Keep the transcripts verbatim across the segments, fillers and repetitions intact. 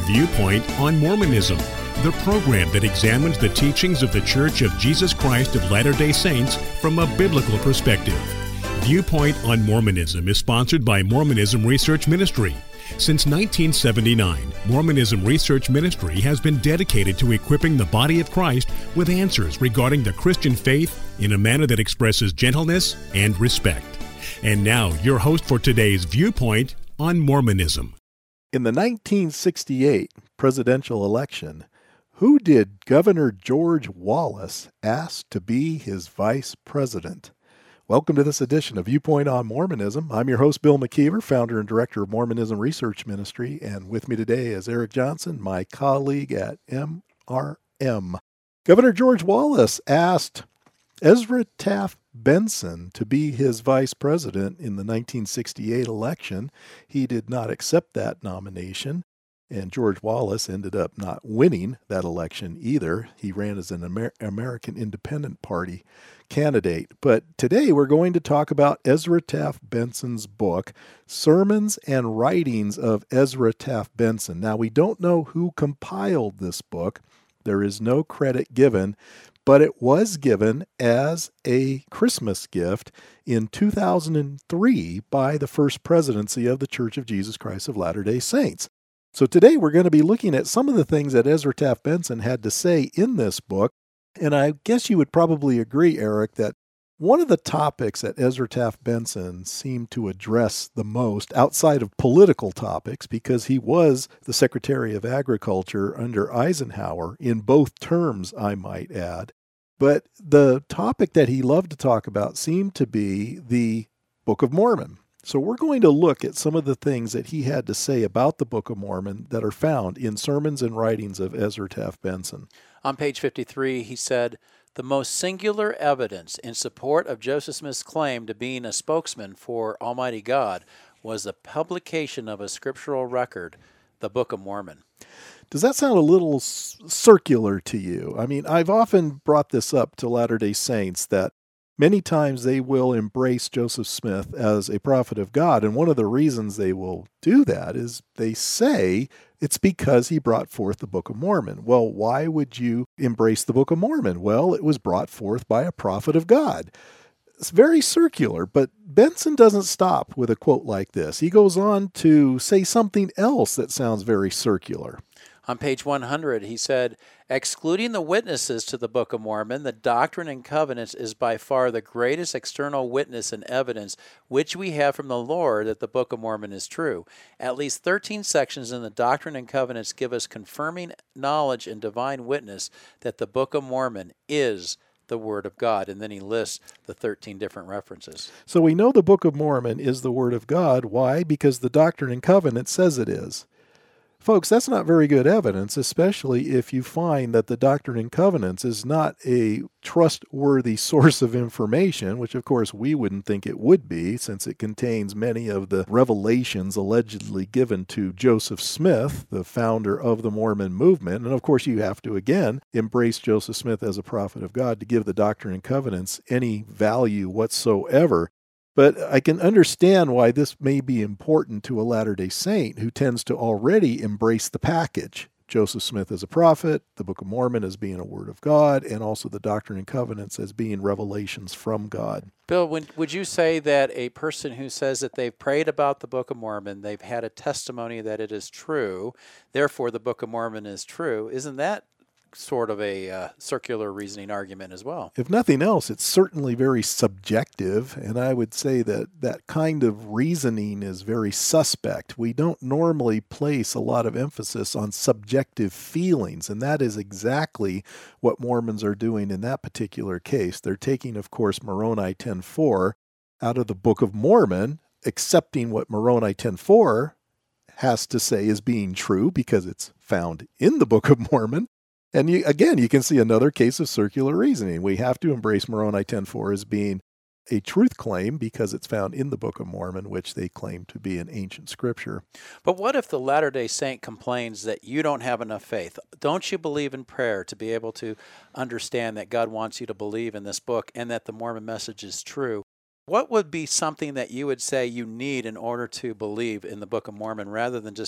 Viewpoint on Mormonism, the program that examines the teachings of the Church of Jesus Christ of Latter-day Saints from a biblical perspective. Viewpoint on Mormonism is sponsored by Mormonism Research Ministry. Since nineteen seventy-nine, Mormonism Research Ministry has been dedicated to equipping the body of Christ with answers regarding the Christian faith in a manner that expresses gentleness and respect. And now, your host for today's Viewpoint on Mormonism. In the nineteen sixty-eight presidential election, who did Governor George Wallace ask to be his vice president? Welcome to this edition of Viewpoint on Mormonism. I'm your host, Bill McKeever, founder and director of Mormonism Research Ministry, and with me today is Eric Johnson, my colleague at M R M. Governor George Wallace asked Ezra Taft Benson to be his vice president in the nineteen sixty-eight election. He did not accept that nomination, and George Wallace ended up not winning that election either. He ran as an Amer- American Independent Party candidate. But today we're going to talk about Ezra Taft Benson's book, Sermons and Writings of Ezra Taft Benson. Now, we don't know who compiled this book. There is no credit given, but it was given as a Christmas gift in two thousand three by the First Presidency of the Church of Jesus Christ of Latter-day Saints. So today we're going to be looking at some of the things that Ezra Taft Benson had to say in this book, and I guess you would probably agree, Eric, that one of the topics that Ezra Taft Benson seemed to address the most outside of political topics, because he was the Secretary of Agriculture under Eisenhower in both terms, I might add. But the topic that he loved to talk about seemed to be the Book of Mormon. So we're going to look at some of the things that he had to say about the Book of Mormon that are found in Sermons and Writings of Ezra Taft Benson. On page fifty-three, he said, "The most singular evidence in support of Joseph Smith's claim to being a spokesman for Almighty God was the publication of a scriptural record, the Book of Mormon." Does that sound a little s- circular to you? I mean, I've often brought this up to Latter-day Saints that many times they will embrace Joseph Smith as a prophet of God, and one of the reasons they will do that is they say it's because he brought forth the Book of Mormon. Well, why would you embrace the Book of Mormon? Well, it was brought forth by a prophet of God. It's very circular, but Benson doesn't stop with a quote like this. He goes on to say something else that sounds very circular. On page one hundred, he said, "Excluding the witnesses to the Book of Mormon, the Doctrine and Covenants is by far the greatest external witness and evidence which we have from the Lord that the Book of Mormon is true. At least thirteen sections in the Doctrine and Covenants give us confirming knowledge and divine witness that the Book of Mormon is the Word of God." And then he lists the thirteen different references. So we know the Book of Mormon is the Word of God. Why? Because the Doctrine and Covenants says it is. Folks, that's not very good evidence, especially if you find that the Doctrine and Covenants is not a trustworthy source of information, which of course we wouldn't think it would be, since it contains many of the revelations allegedly given to Joseph Smith, the founder of the Mormon movement. And of course you have to, again, embrace Joseph Smith as a prophet of God to give the Doctrine and Covenants any value whatsoever. But I can understand why this may be important to a Latter-day Saint who tends to already embrace the package. Joseph Smith as a prophet, the Book of Mormon as being a Word of God, and also the Doctrine and Covenants as being revelations from God. Bill, would, would you say that a person who says that they've prayed about the Book of Mormon, they've had a testimony that it is true, therefore the Book of Mormon is true, isn't that sort of a uh, circular reasoning argument as well? If nothing else, it's certainly very subjective, and I would say that that kind of reasoning is very suspect. We don't normally place a lot of emphasis on subjective feelings, and that is exactly what Mormons are doing in that particular case. They're taking, of course, Moroni ten four out of the Book of Mormon, accepting what Moroni ten four has to say is being true because it's found in the Book of Mormon. And you, again, you can see another case of circular reasoning. We have to embrace Moroni ten four as being a truth claim because it's found in the Book of Mormon, which they claim to be an ancient scripture. But what if the Latter-day Saint complains that you don't have enough faith? Don't you believe in prayer to be able to understand that God wants you to believe in this book and that the Mormon message is true? What would be something that you would say you need in order to believe in the Book of Mormon rather than just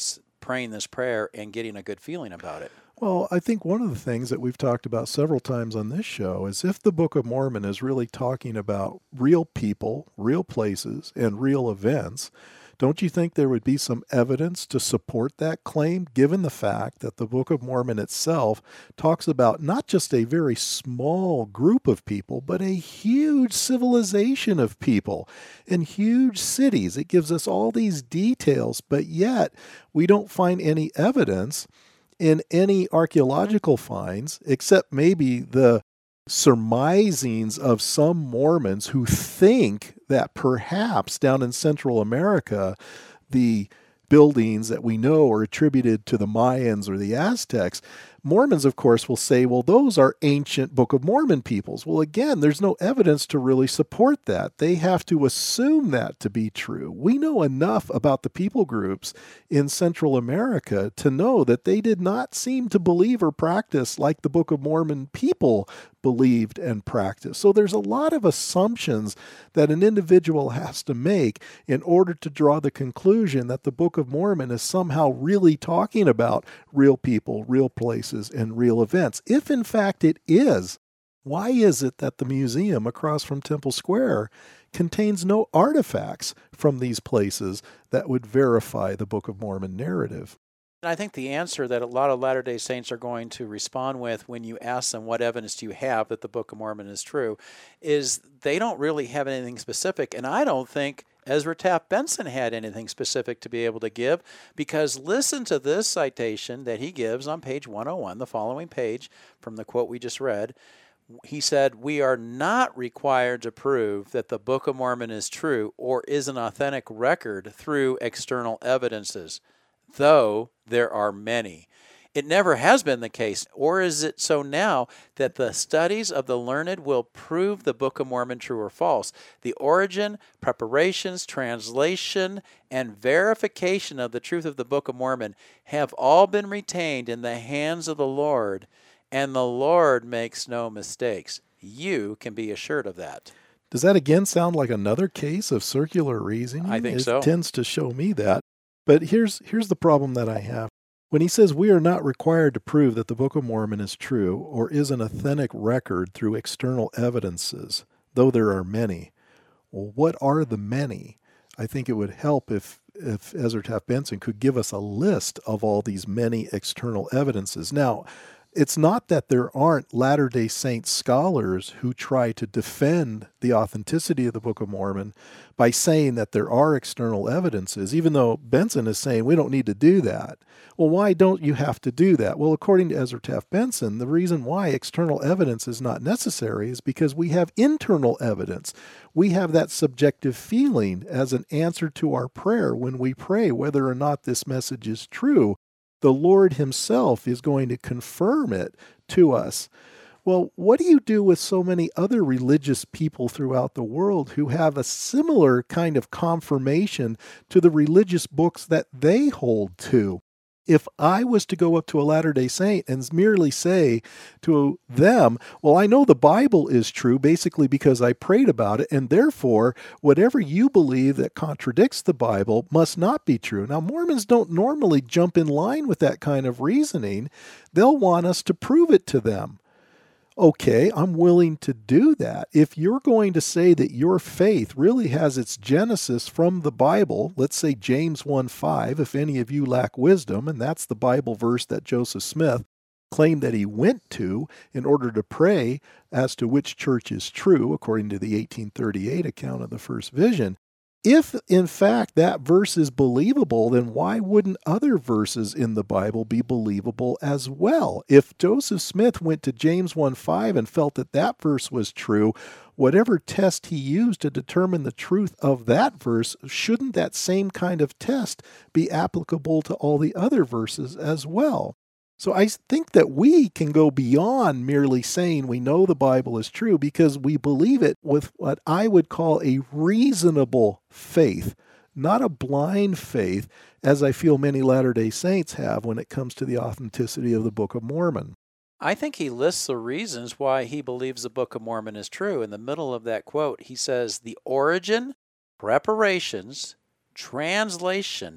praying this prayer and getting a good feeling about it. Well, I think one of the things that we've talked about several times on this show is if the Book of Mormon is really talking about real people, real places, and real events, don't you think there would be some evidence to support that claim, given the fact that the Book of Mormon itself talks about not just a very small group of people, but a huge civilization of people and huge cities? It gives us all these details, but yet we don't find any evidence in any archaeological finds, except maybe the surmisings of some Mormons who think that perhaps down in Central America, the buildings that we know are attributed to the Mayans or the Aztecs. Mormons, of course, will say, well, those are ancient Book of Mormon peoples. Well, again, there's no evidence to really support that. They have to assume that to be true. We know enough about the people groups in Central America to know that they did not seem to believe or practice like the Book of Mormon people believed and practiced. So there's a lot of assumptions that an individual has to make in order to draw the conclusion that the Book of Mormon is somehow really talking about real people, real places, and real events. If in fact it is, why is it that the museum across from Temple Square contains no artifacts from these places that would verify the Book of Mormon narrative? And I think the answer that a lot of Latter-day Saints are going to respond with when you ask them what evidence do you have that the Book of Mormon is true is they don't really have anything specific. And I don't think Ezra Taft Benson had anything specific to be able to give, because listen to this citation that he gives on page one oh one, the following page from the quote we just read. He said, "We are not required to prove that the Book of Mormon is true or is an authentic record through external evidences, though there are many. It never has been the case, or is it so now, that the studies of the learned will prove the Book of Mormon true or false. The origin, preparations, translation, and verification of the truth of the Book of Mormon have all been retained in the hands of the Lord, and the Lord makes no mistakes. You can be assured of that." Does that again sound like another case of circular reasoning? I think it so. It tends to show me that. But here's here's the problem that I have. When he says we are not required to prove that the Book of Mormon is true or is an authentic record through external evidences, though there are many. Well, what are the many? I think it would help if, if Ezra Taft Benson could give us a list of all these many external evidences. Now, it's not that there aren't Latter-day Saint scholars who try to defend the authenticity of the Book of Mormon by saying that there are external evidences, even though Benson is saying we don't need to do that. Well, why don't you have to do that? Well, according to Ezra Taft Benson, the reason why external evidence is not necessary is because we have internal evidence. We have that subjective feeling as an answer to our prayer when we pray whether or not this message is true. The Lord himself is going to confirm it to us. Well, what do you do with so many other religious people throughout the world who have a similar kind of confirmation to the religious books that they hold to? If I was to go up to a Latter-day Saint and merely say to them, well, I know the Bible is true basically because I prayed about it, and therefore whatever you believe that contradicts the Bible must not be true. Now, Mormons don't normally jump in line with that kind of reasoning. They'll want us to prove it to them. Okay, I'm willing to do that. If you're going to say that your faith really has its genesis from the Bible, let's say James one five, if any of you lack wisdom, and that's the Bible verse that Joseph Smith claimed that he went to in order to pray as to which church is true, according to the eighteen thirty-eight account of the first vision. If, in fact, that verse is believable, then why wouldn't other verses in the Bible be believable as well? If Joseph Smith went to James one five and felt that that verse was true, whatever test he used to determine the truth of that verse, shouldn't that same kind of test be applicable to all the other verses as well? So I think that we can go beyond merely saying we know the Bible is true because we believe it with what I would call a reasonable faith, not a blind faith, as I feel many Latter-day Saints have when it comes to the authenticity of the Book of Mormon. I think he lists the reasons why he believes the Book of Mormon is true. In the middle of that quote, he says, the origin, preparations, translation,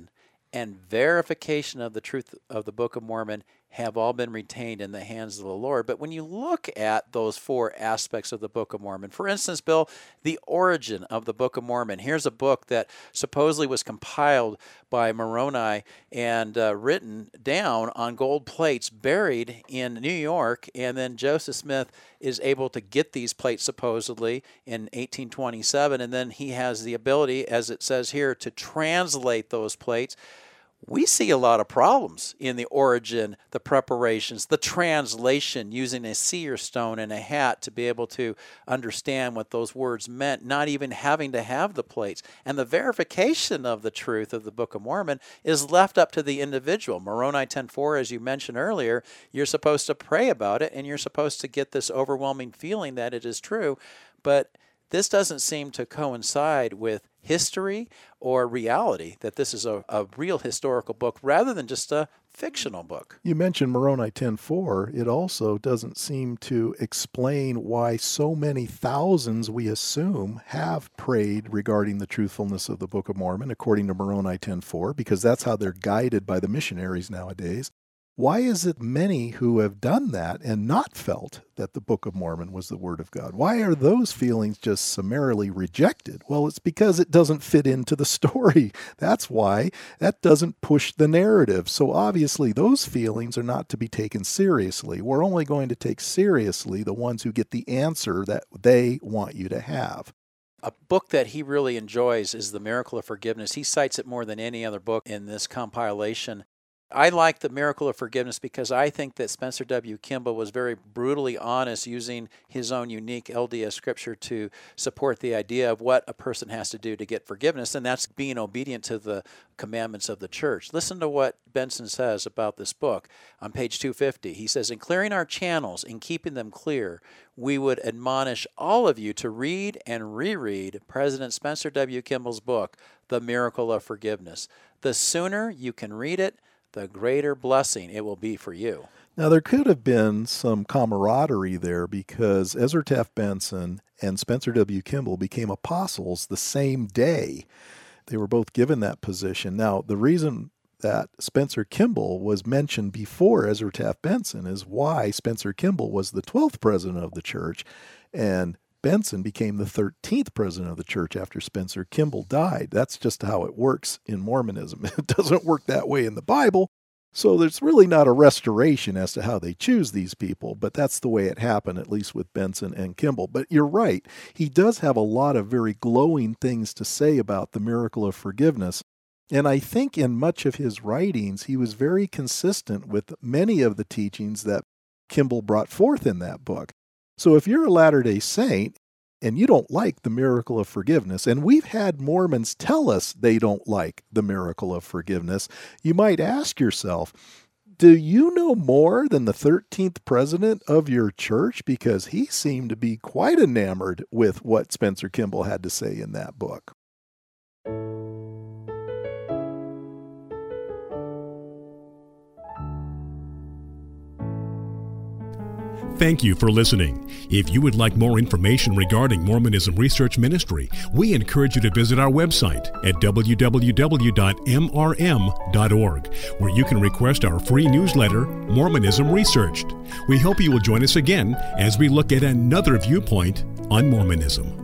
and verification of the truth of the Book of Mormon have all been retained in the hands of the Lord. But when you look at those four aspects of the Book of Mormon, for instance, Bill, the origin of the Book of Mormon, here's a book that supposedly was compiled by Moroni and uh, written down on gold plates buried in New York, and then Joseph Smith is able to get these plates supposedly in eighteen twenty-seven, and then he has the ability, as it says here, to translate those plates. We see a lot of problems in the origin, the preparations, the translation, using a seer stone and a hat to be able to understand what those words meant, not even having to have the plates. And the verification of the truth of the Book of Mormon is left up to the individual. Moroni ten four, as you mentioned earlier, you're supposed to pray about it, and you're supposed to get this overwhelming feeling that it is true. But this doesn't seem to coincide with history or reality, that this is a, a real historical book rather than just a fictional book. You mentioned Moroni ten four. It also doesn't seem to explain why so many thousands, we assume, have prayed regarding the truthfulness of the Book of Mormon, according to Moroni ten four, because that's how they're guided by the missionaries nowadays. Why is it many who have done that and not felt that the Book of Mormon was the Word of God? Why are those feelings just summarily rejected? Well, it's because it doesn't fit into the story. That's why. That doesn't push the narrative. So obviously those feelings are not to be taken seriously. We're only going to take seriously the ones who get the answer that they want you to have. A book that he really enjoys is The Miracle of Forgiveness. He cites it more than any other book in this compilation. I like The Miracle of Forgiveness because I think that Spencer W. Kimball was very brutally honest, using his own unique L D S scripture to support the idea of what a person has to do to get forgiveness, and that's being obedient to the commandments of the church. Listen to what Benson says about this book on page two fifty. He says, "In clearing our channels and keeping them clear, we would admonish all of you to read and reread President Spencer W. Kimball's book, The Miracle of Forgiveness. The sooner you can read it, the greater blessing it will be for you." Now, there could have been some camaraderie there because Ezra Taft Benson and Spencer W. Kimball became apostles the same day. They were both given that position. Now, the reason that Spencer Kimball was mentioned before Ezra Taft Benson is why Spencer Kimball was the twelfth president of the church, and Benson became the thirteenth president of the church after Spencer Kimball died. That's just how it works in Mormonism. It doesn't work that way in the Bible. So there's really not a restoration as to how they choose these people, but that's the way it happened, at least with Benson and Kimball. But you're right. He does have a lot of very glowing things to say about the miracle of forgiveness. And I think in much of his writings, he was very consistent with many of the teachings that Kimball brought forth in that book. So if you're a Latter-day Saint and you don't like the miracle of forgiveness, and we've had Mormons tell us they don't like the miracle of forgiveness, you might ask yourself, do you know more than the thirteenth president of your church? Because he seemed to be quite enamored with what Spencer Kimball had to say in that book. Thank you for listening. If you would like more information regarding Mormonism Research Ministry, we encourage you to visit our website at w w w dot m r m dot org, where you can request our free newsletter, Mormonism Researched. We hope you will join us again as we look at another viewpoint on Mormonism.